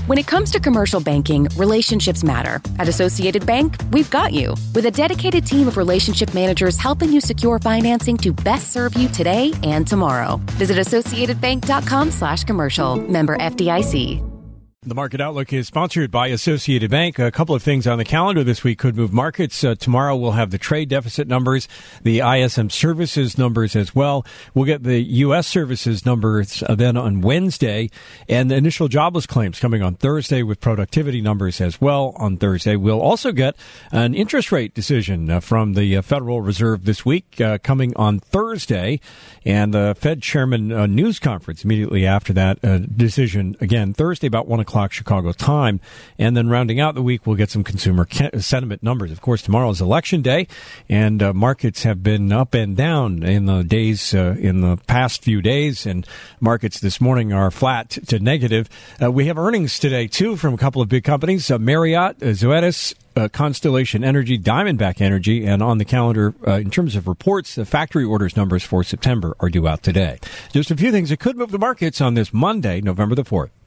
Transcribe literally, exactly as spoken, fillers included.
When it comes to commercial banking, relationships matter. At Associated Bank, we've got you. With a dedicated team of relationship managers helping you secure financing to best serve you today and tomorrow. Visit associatedbank.com slash commercial. Member F D I C. The Market Outlook is sponsored by Associated Bank. A couple of things on the calendar this week could move markets. Uh, tomorrow we'll have the trade deficit numbers, the I S M services numbers as well. We'll get the U S services numbers uh, then on Wednesday, and the initial jobless claims coming on Thursday with productivity numbers as well on Thursday. We'll also get an interest rate decision uh, from the uh, Federal Reserve this week uh, coming on Thursday, and the Fed chairman uh, news conference immediately after that uh, decision, again, Thursday about one o'clock Chicago time. And then rounding out the week, we'll get some consumer sentiment numbers. Of course, tomorrow is election day, and uh, markets have been up and down in the days, uh, in the past few days, and markets this morning are flat to negative. Uh, we have earnings today, too, from a couple of big companies, uh, Marriott, uh, Zoetis, Uh, Constellation Energy, Diamondback Energy, and on the calendar, uh, in terms of reports, the factory orders numbers for September are due out today. Just a few things that could move the markets on this Monday, November the fourth.